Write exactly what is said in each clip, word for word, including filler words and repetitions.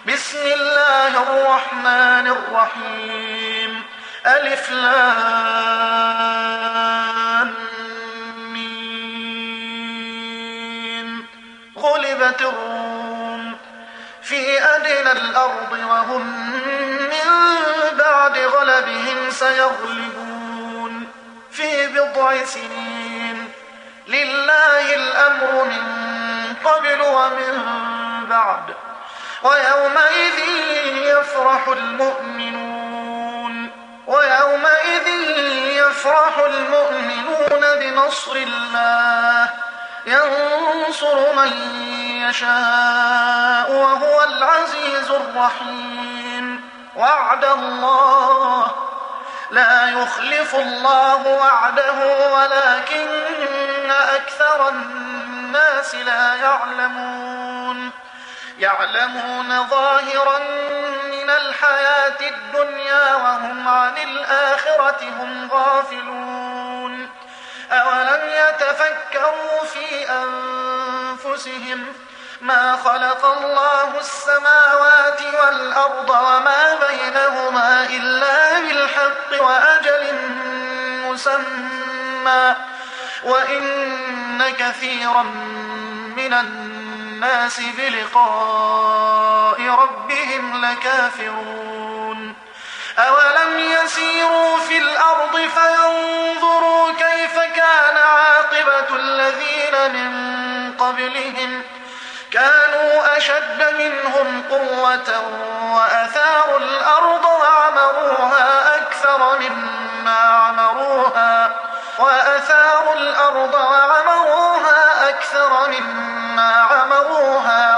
بسم الله الرحمن الرحيم ألف لام ميم غلبت الروم في أدنى الأرض وهم من بعد غلبهم سيغلبون في بضع سنين لله الأمر من قبل ومن بعد ويومئذ يفرح المؤمنون ويومئذ يفرح المؤمنون بنصر الله ينصر من يشاء وهو العزيز الرحيم وعد الله لا يخلف الله وعده ولكن أكثر الناس لا يعلمون يعلمون ظاهرا من الحياة الدنيا وهم عن الآخرة هم غافلون أولم يتفكروا في أنفسهم ما خلق الله السماوات والأرض وما بينهما إلا بالحق وأجل مسمى وإن كثيرا من الناس بلقاء ربهم لكافرون أولم يسيروا في الأرض فينظروا كيف كان عاقبة الذين من قبلهم كانوا أشد منهم قوة وأثاروا الأرض وعمروها أكثر مما عمروها وأثاروا الأرض وعمروها أكثر مما عمروها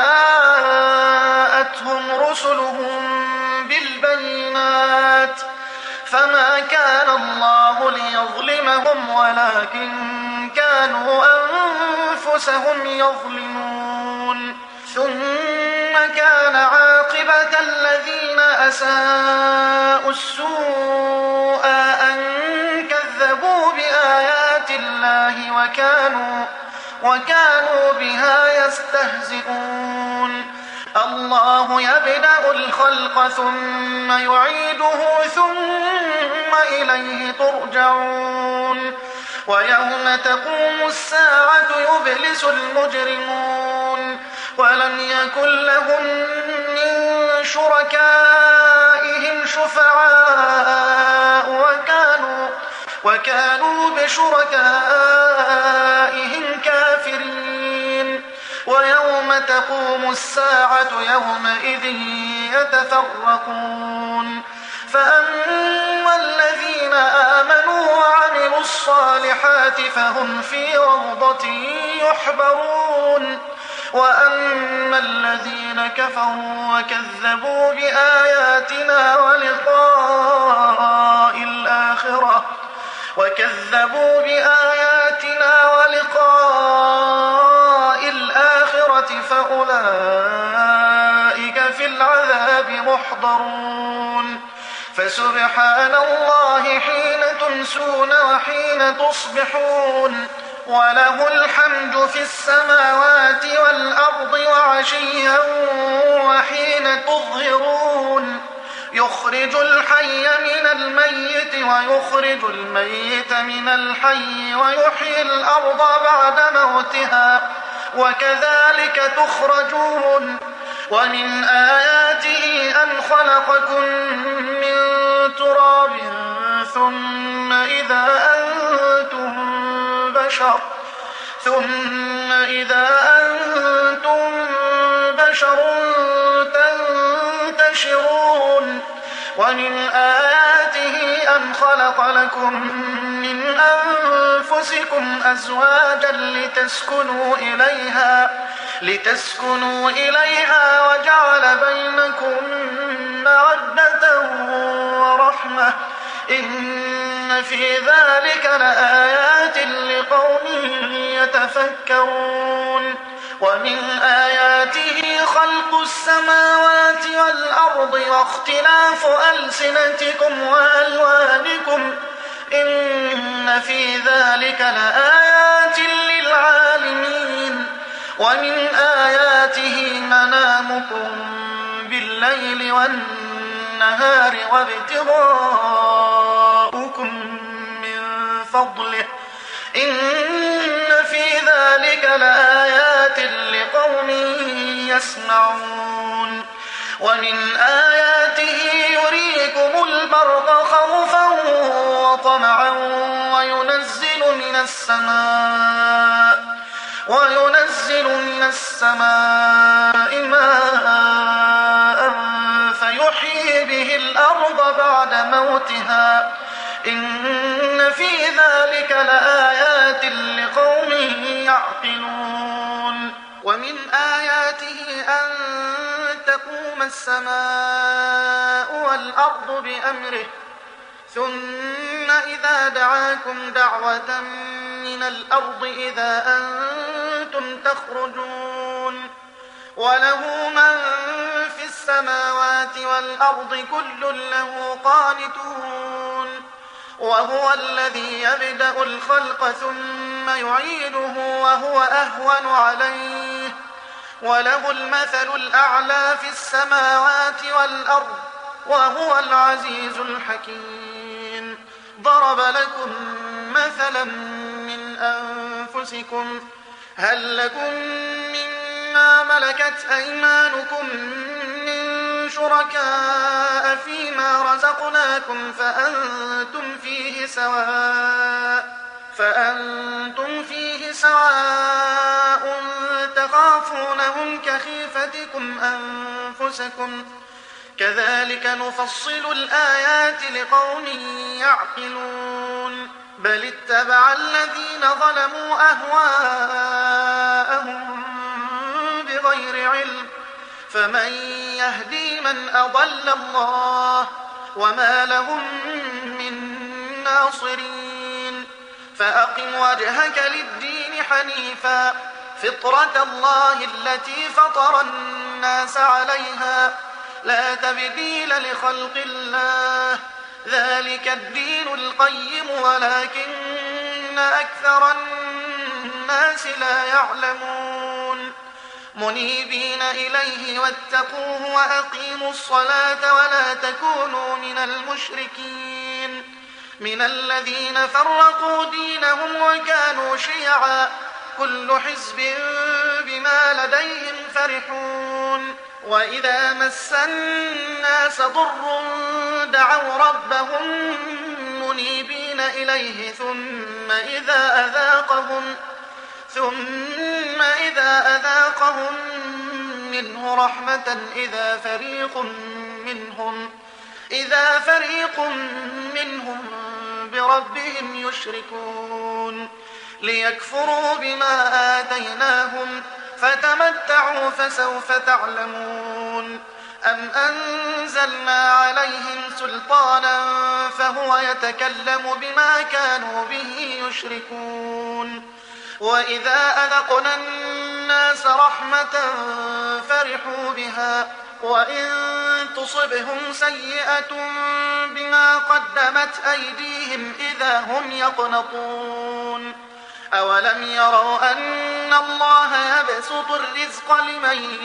وجاءتهم رسلهم بالبينات فما كان الله ليظلمهم ولكن كانوا أنفسهم يظلمون ثم كان عاقبة الذين أساءوا السوء أن كذبوا بآيات الله وكانوا وكانوا بها يستهزئون الله يبدأ الخلق ثم يعيده ثم إليه ترجعون ويوم تقوم الساعة يبلس المجرمون ولم يكن لهم من شركائهم شفعاء وكانوا وكانوا بشركائهم كافرين ويوم تقوم الساعة يومئذ يتفرقون فأما الذين آمنوا وعملوا الصالحات فهم في روضة يحبرون وأما الذين كفروا وكذبوا بآياتنا ولقاء الآخرة وكذبوا بآياتنا ولقاء الآخرة فأولئك في العذاب محضرون فسبحان الله حين تمسون وحين تصبحون وله الحمد في السماوات والأرض وعشيا وحين تظهرون يخرج الحي من الميت ويخرج الميت من الحي ويحيي الأرض بعد موتها وكذلك تخرجون ومن آياته أن خلقكم من تراب ثم إذا أنتم بشر ثم إذا أنتم بشر تنتشرون ومن آياته أن خلق لكم من أنفسكم أزواجا لتسكنوا إليها لتسكنوا إليها وجعل بينكم مودة ورحمة إن في ذلك لآيات لقوم يتفكرون ومن آياته خلق السماوات والأرض واختلاف ألسنتكم وألوانكم إن في ذلك لآيات للعالمين ومن آياته منامكم بالليل والنهار وابتغاؤكم من فضله إن في ذلك لآيات لقوم يسمعون ومن آياته يريكم البرق خوفا وطمعا وينزل من السماء وينزل من السماء ماء فيحيي به الأرض بعد موتها إن في ذلك لآيات لقوم يعقلون ومن آياته أن تقوم السماء والأرض بأمره ثم إذا دعاكم دعوة من الأرض إذا أنتم تخرجون وله من في السماوات والأرض كل له قانتون وهو الذي يبدأ الخلق ثم يعيده وهو أهون عليه وله المثل الأعلى في السماوات والأرض وهو العزيز الحكيم ضرب لكم مثلا من أنفسكم هل لكم مما ملكت أيمانكم من شركاء فيما رزقناكم فأنتم فيه سواء فأنتم فيه سواء تخافونهم كخيفتكم أنفسكم كذلك نفصل الآيات لقوم يعقلون بل اتبع الذين ظلموا أهواءهم بغير علم فمن يهدي من أضل الله وما لهم من ناصرين فأقم وجهك للدين حنيفا فطرة الله التي فطر الناس عليها لا تبديل لخلق الله ذلك الدين القيم ولكن أكثر الناس لا يعلمون منيبين إليه واتقوه وأقيموا الصلاة ولا تكونوا من المشركين من الذين فرقوا دينهم وكانوا شيعا كل حزب بما لديهم فرحون وإذا مس الناس ضر دعوا ربهم منيبين إليه ثم إذا أذاقهم ثم إذا أذاقهم منه رحمة إذا فريق منهم إذا فريق منهم بربهم يشركون ليكفروا بما آتيناهم فتمتعوا فسوف تعلمون أم أنزلنا عليهم سلطانا فهو يتكلم بما كانوا به يشركون وإذا أذقنا الناس رحمة فرحوا بها وإن تصبهم سيئة بما قدمت أيديهم إذا هم يقنطون أولم يروا أن الله يبسط الرزق لمن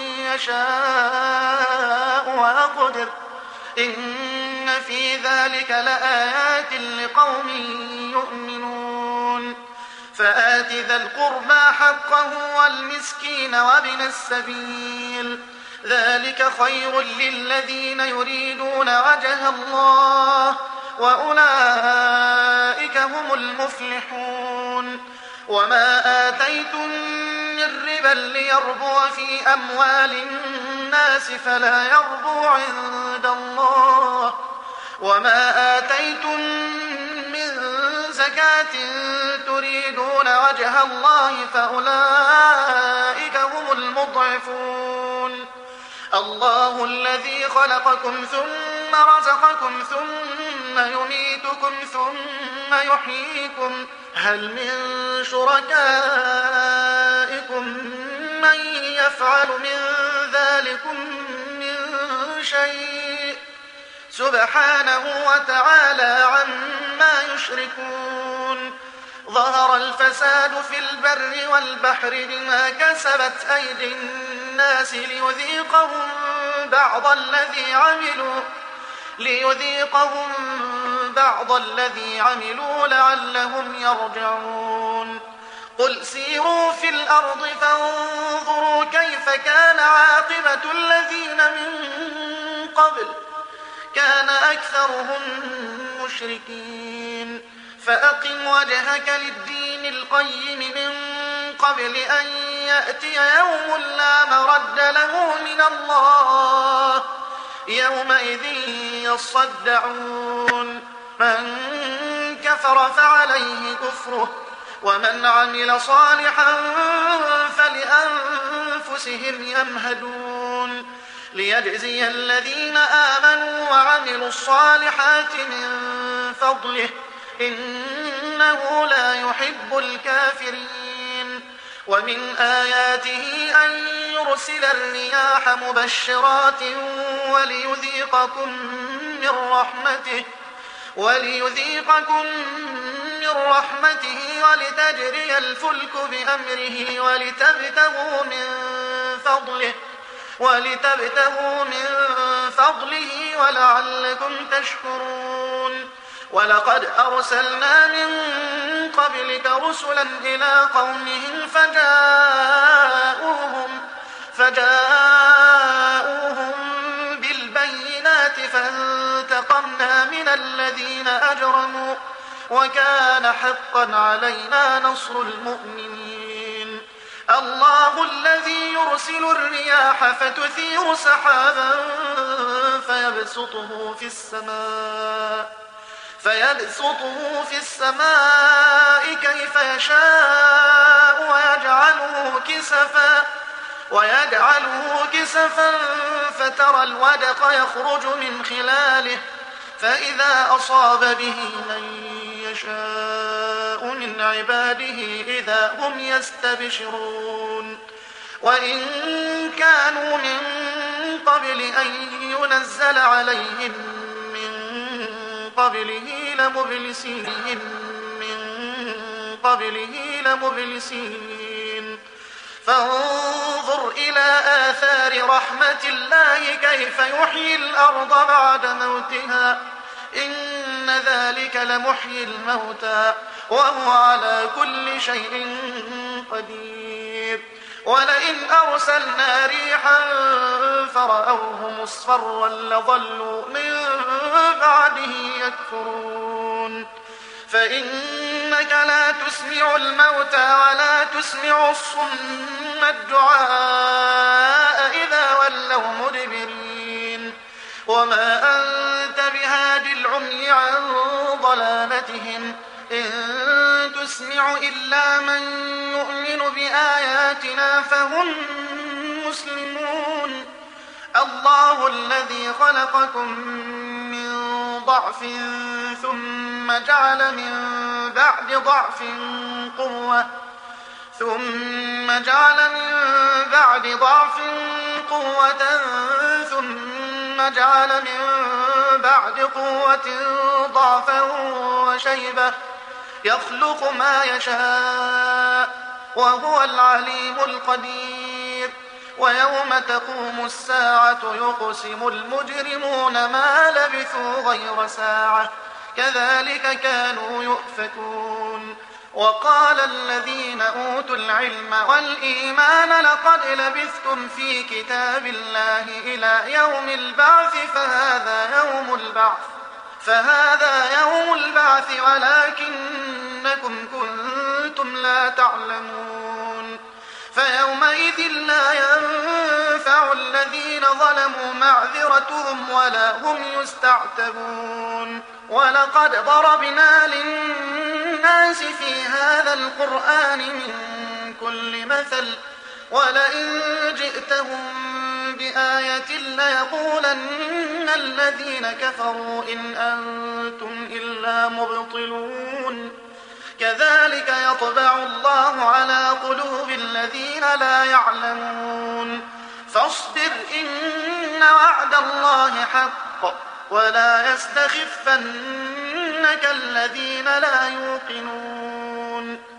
يشاء ويقدر إن في ذلك لآيات لقوم يؤمنون فآت ذا القربى حقه والمسكين وابن السبيل ذلك خير للذين يريدون وجه الله وأولئك هم المفلحون وما آتيتم من ربا ليربو في أموال الناس فلا يربو عند الله وما آتيتم من زكاة تريدون وجه الله فأولئك هم المضعفون الله الذي خلقكم ثم رزقكم ثم يميتكم ثم يحييكم هل من شركائكم من يفعل من ذلكم من شيء سبحانه وتعالى عما يشركون ظهر الفساد في البر والبحر بما كسبت أيدي الناس ليذيقهم بعض الذي عملوا ليذيقهم بعض الذي عملوا لعلهم يرجعون قل سيروا في الأرض فانظروا كيف كان عاقبة الذين من قبل كان أكثرهم مشركين فأقم وجهك للدين القيم من قبل أن يأتي يوم لا مرد له من الله يومئذ يصدعون من كفر فعليه كفره ومن عمل صالحا فلأنفسهم يمهدون ليجزي الذين آمنوا وعملوا الصالحات من فضله إنه لا يحب الكافرين ومن آياته أن يرسل الرياح مبشرات وليذيقكم من رحمته وليذيقكم من رحمته ولتجري الفلك بأمره ولتبتغوا من فضله ولتبتغوا من فضله ولعلكم تشكرون ولقد أرسلنا من قبلك رسلا إلى قومهم فجاءوهم فجاءوهم بالبينات فانتقمنا من الذين أجرموا وكان حقا علينا نصر المؤمنين الله الذي يرسل الرياح فتثير سحابا فيبسطه في السماء فيبسطه في السماء كيف يشاء ويجعله كسفا ويجعله كسفا فترى الودق يخرج من خلاله فإذا أصاب به من يشاء من عباده إذا هم يستبشرون وإن كانوا من قبل أن ينزل عليهم قبله لمبلسين من قبله لمبلسين فانظر إلى آثار رحمة الله كيف يحيي الأرض بعد موتها إن ذلك لمحيي الموتى وهو على كل شيء قدير ولئن أرسلنا ريحا فرأوه مصفرا لظلوا من بعده يكفرون فإنك لا تسمع الموتى ولا تسمع الصم الدعاء إذا ولوا مدبرين وما أنت بهاد العمي عن ضلالتهم إن تسمع إلا من يؤمن بآياتنا فهم مسلمون الله الذي خلقكم من ضعف ثم جعل من بعد ضعف قوة ثم جعل من بعد ضعف قوة ثم جعل من بعد قوة ضعفا وشيبة يخلق ما يشاء وهو العليم القدير ويوم تقوم الساعة يقسم المجرمون ما لبثوا غير ساعة كذلك كانوا يؤفكون وقال الذين أوتوا العلم والإيمان لقد لبثتم في كتاب الله إلى يوم البعث فهذا يوم البعث فهذا يوم البعث ولكنكم كنتم لا تعلمون فيومئذ لا ينفع الذين ظلموا معذرتهم ولا هم يستعتبون ولقد ضربنا للناس في هذا القرآن من كل مثل ولئن جئتهم بآية ليقولن الذين كفروا إن أنتم إلا مبطلون كذلك يطبع الله على قلوب الذين لا يعلمون فاصبر إن وعد الله حق ولا يستخفنك الذين لا يوقنون